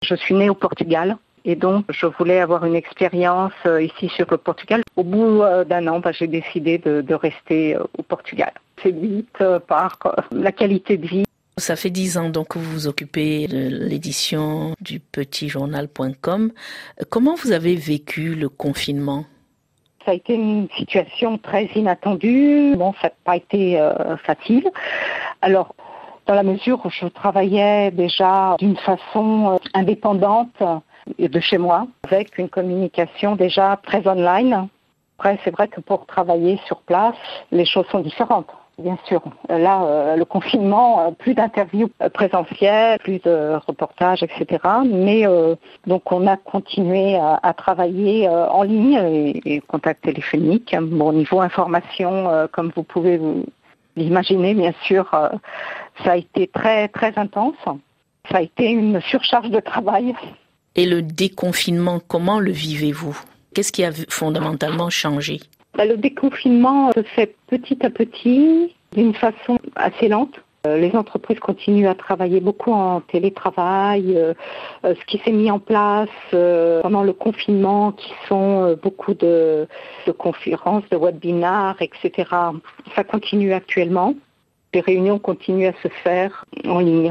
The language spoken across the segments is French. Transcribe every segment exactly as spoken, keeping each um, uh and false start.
Je suis née au Portugal et donc je voulais avoir une expérience ici sur le Portugal. Au bout d'un an, bah, j'ai décidé de, de rester au Portugal. C'est vite par la qualité de vie. Ça fait dix ans donc que vous vous occupez de l'édition du petit journal point com. Comment vous avez vécu le confinement ? Ça a été une situation très inattendue. Bon, ça n'a pas été euh, facile. Alors, dans la mesure où je travaillais déjà d'une façon euh, indépendante de chez moi, avec une communication déjà très online. Après, c'est vrai que pour travailler sur place, les choses sont différentes. Bien sûr, là, euh, le confinement, euh, plus d'interviews présentielles, plus de reportages, et cetera. Mais euh, donc, on a continué à, à travailler euh, en ligne et, et contact téléphonique. Bon, au niveau information, euh, comme vous pouvez vous l'imaginer, bien sûr, euh, ça a été très, très intense. Ça a été une surcharge de travail. Et le déconfinement, comment le vivez-vous ? Qu'est-ce qui a fondamentalement changé ? Le déconfinement se fait petit à petit, d'une façon assez lente. Les entreprises continuent à travailler beaucoup en télétravail. Ce qui s'est mis en place pendant le confinement, qui sont beaucoup de, de conférences, de webinars, et cetera, ça continue actuellement. Les réunions continuent à se faire en ligne.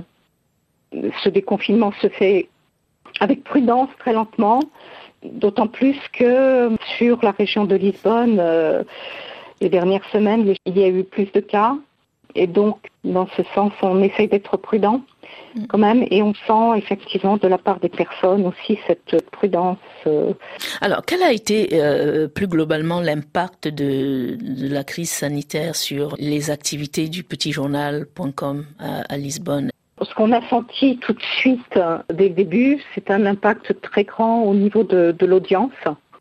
Ce déconfinement se fait avec prudence, très lentement. D'autant plus que sur la région de Lisbonne, euh, les dernières semaines, il y a eu plus de cas. Et donc, dans ce sens, on essaye d'être prudent quand même. Et on sent effectivement de la part des personnes aussi cette prudence. Euh. Alors, quel a été euh, plus globalement l'impact de, de la crise sanitaire sur les activités du petit journal point com à, à Lisbonne ? Ce qu'on a senti tout de suite dès le début, c'est un impact très grand au niveau de, de l'audience.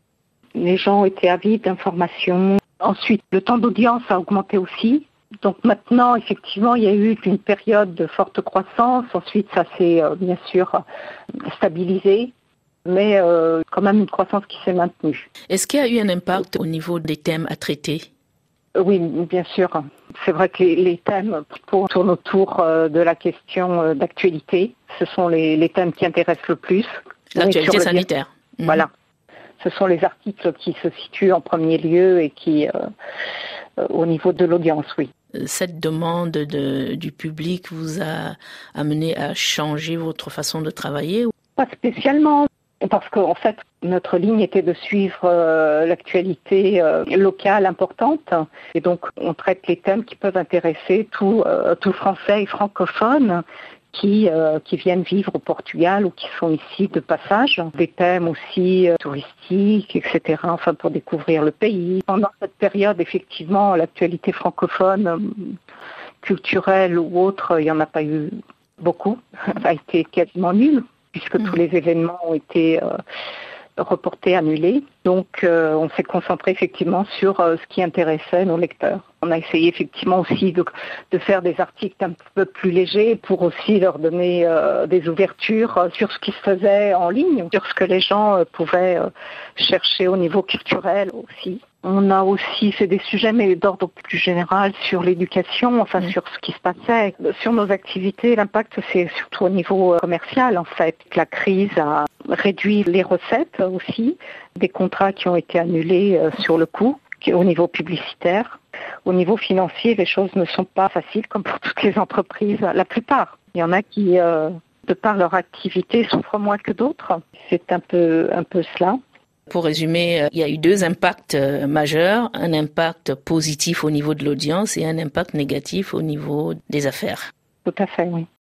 Les gens étaient avides d'informations. Ensuite, le temps d'audience a augmenté aussi. Donc maintenant, effectivement, il y a eu une période de forte croissance. Ensuite, ça s'est euh, bien sûr stabilisé, mais euh, quand même une croissance qui s'est maintenue. Est-ce qu'il y a eu un impact au niveau des thèmes à traiter ? Oui, bien sûr. C'est vrai que les, les thèmes tournent autour de la question d'actualité. Ce sont les, les thèmes qui intéressent le plus. L'actualité sanitaire. Mmh. Voilà. Ce sont les articles qui se situent en premier lieu et qui, euh, au niveau de l'audience, oui. Cette demande de, du public vous a amené à changer votre façon de travailler ? Pas spécialement. Parce qu'en fait, notre ligne était de suivre euh, l'actualité euh, locale importante. Et donc, on traite les thèmes qui peuvent intéresser tout, euh, tout Français et francophones qui, euh, qui viennent vivre au Portugal ou qui sont ici de passage. Des thèmes aussi euh, touristiques, et cetera, enfin pour découvrir le pays. Pendant cette période, effectivement, l'actualité francophone, euh, culturelle ou autre, il n'y en a pas eu beaucoup. Ça a été quasiment nul, puisque mmh. tous les événements ont été euh, reportés, annulés. Donc, euh, on s'est concentré effectivement sur euh, ce qui intéressait nos lecteurs. On a essayé effectivement aussi de, de faire des articles un peu plus légers pour aussi leur donner euh, des ouvertures sur ce qui se faisait en ligne, sur ce que les gens euh, pouvaient euh, chercher au niveau culturel aussi. On a aussi fait des sujets, mais d'ordre plus général, sur l'éducation, enfin mmh. sur ce qui se passait. Sur nos activités, l'impact, c'est surtout au niveau commercial, en fait. La crise a réduit les recettes aussi, des contrats qui ont été annulés euh, sur le coup, au niveau publicitaire. Au niveau financier, les choses ne sont pas faciles, comme pour toutes les entreprises, la plupart. Il y en a qui, euh, de par leur activité, souffrent moins que d'autres. C'est un peu, un peu cela. Pour résumer, il y a eu deux impacts majeurs, un impact positif au niveau de l'audience et un impact négatif au niveau des affaires. Tout à fait, oui.